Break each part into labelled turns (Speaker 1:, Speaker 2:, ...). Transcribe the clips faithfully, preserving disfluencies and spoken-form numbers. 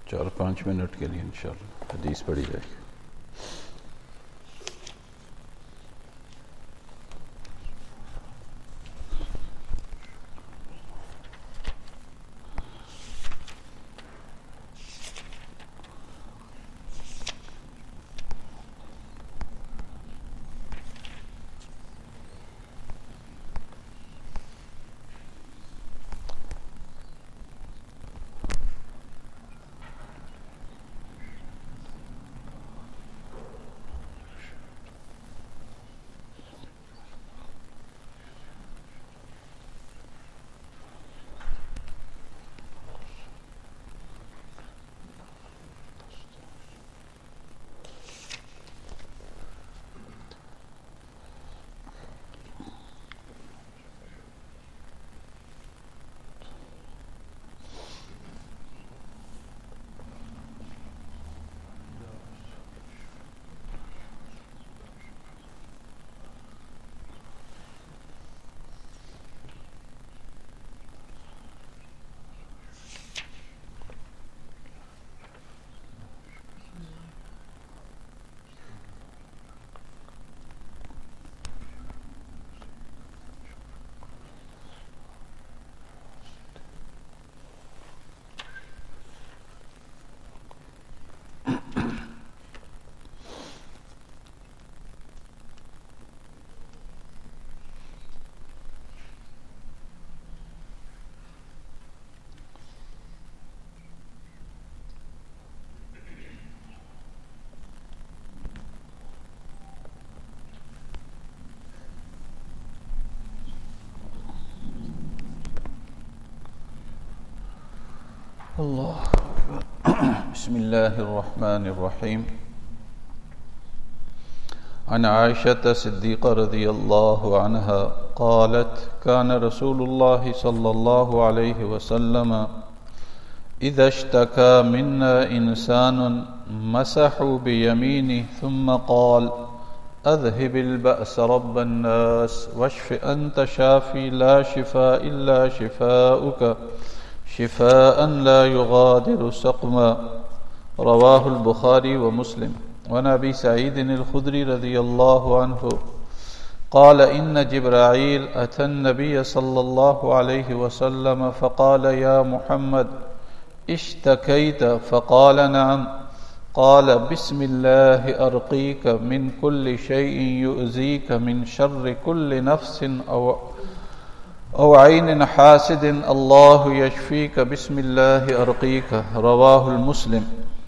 Speaker 1: چار پانچ منٹ کے لیے انشاءاللہ حدیث پڑھی جائے گی. اللہ بسم اللہ الرحمن الرحیم. عن عائشة صدیقہ رضی اللہ عنہا قالت كان رسول اللہ صلی اللہ علیہ وسلم اذا اشتكى منا انسان مسح بيمينه ثم قال اذهب البأس رب الناس واشف انت شافي لا شفاء الا شفاؤك شفاء لا يغادر سقما. رواه البخاري ومسلم. وعن ابي سعيد الخدري رضي الله عنه قال ان جبرائيل اتى النبي صلى الله عليه وسلم فقال يا محمد اشتكيت؟ فقال نعم. قال بسم الله ارقيك من كل شيء يؤذيك من شر كل نفس او او عین حاسد اللہ یشفیک بسم اللہ ارقیک. رواہ المسلم.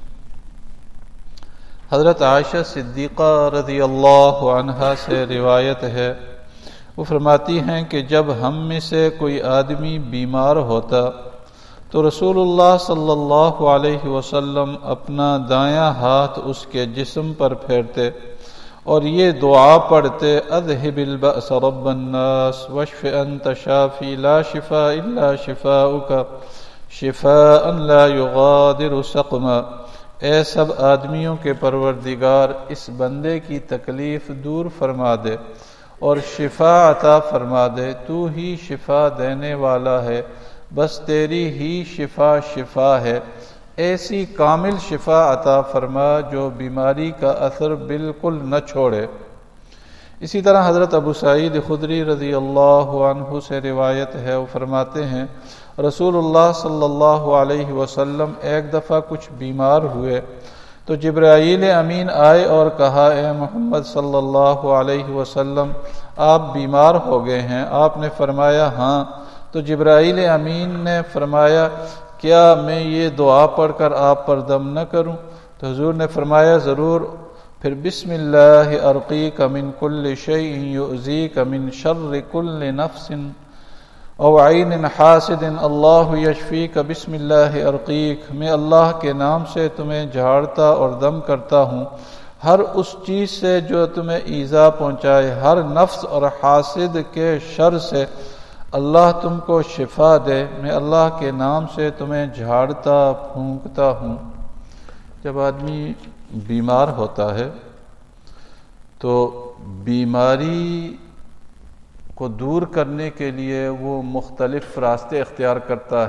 Speaker 1: حضرت عائشہ صدیقہ رضی اللہ عنہا سے روایت ہے، وہ فرماتی ہیں کہ جب ہم میں سے کوئی آدمی بیمار ہوتا تو رسول اللہ صلی اللہ علیہ وسلم اپنا دایاں ہاتھ اس کے جسم پر پھیرتے اور یہ دعا پڑھتے اذهب البأس رب الناس واشف انت شافی لا شفاء الا شفاؤك شفاء لا يغادر سقما. اے سب آدمیوں کے پروردگار، اس بندے کی تکلیف دور فرما دے اور شفا عطا فرما دے. تو ہی شفا دینے والا ہے، بس تیری ہی شفا شفا ہے. ایسی کامل شفا عطا فرما جو بیماری کا اثر بالکل نہ چھوڑے. اسی طرح حضرت ابو سعید خدری رضی اللہ عنہ سے روایت ہے، وہ فرماتے ہیں رسول اللہ صلی اللہ علیہ وسلم ایک دفعہ کچھ بیمار ہوئے تو جبرائیل امین آئے اور کہا اے محمد صلی اللہ علیہ وسلم آپ بیمار ہو گئے ہیں؟ آپ نے فرمایا ہاں. تو جبرائیل امین نے فرمایا کیا میں یہ دعا پڑھ کر آپ پر دم نہ کروں؟ تو حضور نے فرمایا ضرور. پھر بسم اللہ ارقیک من کل شیء یؤذیک من شر کل نفس او عین حاسد اللہ یشفیک بسم اللہ ارقیک. میں اللہ کے نام سے تمہیں جھاڑتا اور دم کرتا ہوں ہر اس چیز سے جو تمہیں ایذا پہنچائے، ہر نفس اور حاسد کے شر سے اللہ تم کو شفا دے. میں اللہ کے نام سے تمہیں جھاڑتا پھونکتا ہوں. جب آدمی بیمار ہوتا ہے تو بیماری کو دور کرنے کے لیے وہ مختلف راستے اختیار کرتا ہے.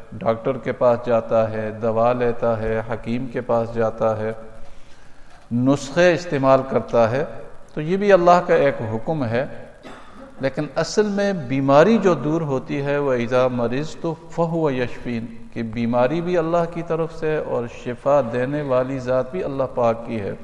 Speaker 1: ڈاکٹر کے پاس جاتا ہے، دوا لیتا ہے، حکیم کے پاس جاتا ہے، نسخے استعمال کرتا ہے، تو یہ بھی اللہ کا ایک حکم ہے، لیکن اصل میں بیماری جو دور ہوتی ہے وہ اذا مرضت فہو یشفین، کہ بیماری بھی اللہ کی طرف سے اور شفا دینے والی ذات بھی اللہ پاک کی ہے۔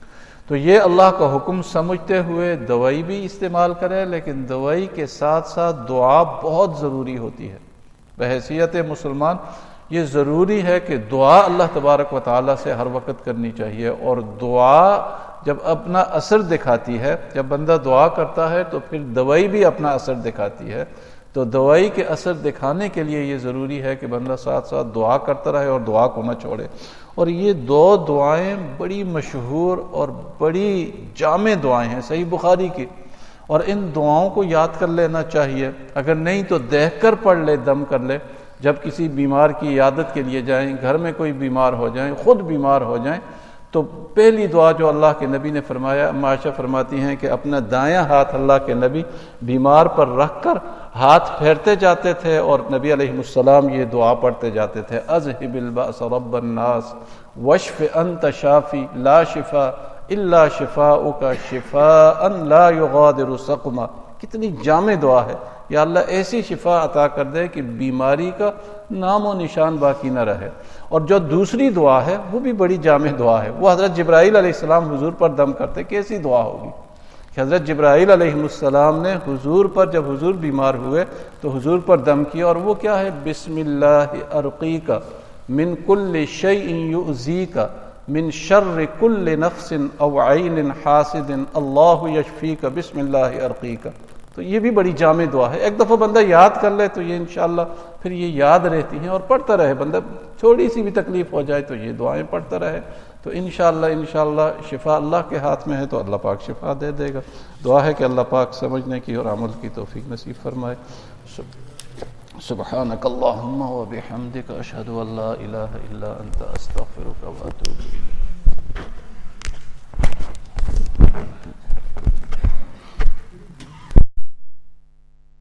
Speaker 1: تو یہ اللہ کا حکم سمجھتے ہوئے دوائی بھی استعمال کرے، لیکن دوائی کے ساتھ ساتھ دعا بہت ضروری ہوتی ہے۔ بحیثیت مسلمان یہ ضروری ہے کہ دعا اللہ تبارک و تعالیٰ سے ہر وقت کرنی چاہیے، اور دعا جب اپنا اثر دکھاتی ہے، جب بندہ دعا کرتا ہے تو پھر دوائی بھی اپنا اثر دکھاتی ہے۔ تو دوائی کے اثر دکھانے کے لیے یہ ضروری ہے کہ بندہ ساتھ ساتھ دعا کرتا رہے اور دعا کو نہ چھوڑے۔ اور یہ دو دعائیں بڑی مشہور اور بڑی جامع دعائیں ہیں صحیح بخاری کی، اور ان دعاؤں کو یاد کر لینا چاہیے، اگر نہیں تو دیکھ کر پڑھ لے، دم کر لے۔ جب کسی بیمار کی عیادت کے لیے جائیں، گھر میں کوئی بیمار ہو جائیں، خود بیمار ہو جائیں، تو پہلی دعا جو اللہ کے نبی نے فرمایا، عائشہ فرماتی ہیں کہ اپنا دایاں ہاتھ اللہ کے نبی بیمار پر رکھ کر ہاتھ پھیرتے جاتے تھے اور نبی علیہ السلام یہ دعا پڑھتے جاتے تھے، اذهب البأس رب الناس واشف انت شافی لا شفاء الا شفاؤک شفاء لا یغادر سقما۔ کتنی جامع دعا ہے، یا اللہ ایسی شفا عطا کر دے کہ بیماری کا نام و نشان باقی نہ رہے۔ اور جو دوسری دعا ہے وہ بھی بڑی جامع دعا ہے، وہ حضرت جبرائیل علیہ السلام حضور پر دم کرتے، کیسی دعا ہوگی کہ حضرت جبرائیل علیہ السلام نے حضور پر، جب حضور بیمار ہوئے تو حضور پر دم کیا، اور وہ کیا ہے، بسم اللہ ارقیک من کل شیء یؤذیک من شر کل نفس او عین حاسد اللہ یشفیک بسم اللہ ارقیک۔ تو یہ بھی بڑی جامع دعا ہے، ایک دفعہ بندہ یاد کر لے تو یہ انشاءاللہ پھر یہ یاد رہتی ہیں، اور پڑھتا رہے بندہ، تھوڑی سی بھی تکلیف ہو جائے تو یہ دعائیں پڑھتا رہے، تو انشاءاللہ انشاءاللہ شفا اللہ کے ہاتھ میں ہے، تو اللہ پاک شفا دے دے گا۔ دعا ہے کہ اللہ پاک سمجھنے کی اور عمل کی توفیق نصیب فرمائے۔ سبحانک اللہم و بحمدک، اشہد ان لا الہ الا انت، استغفرک و اتوب الیک۔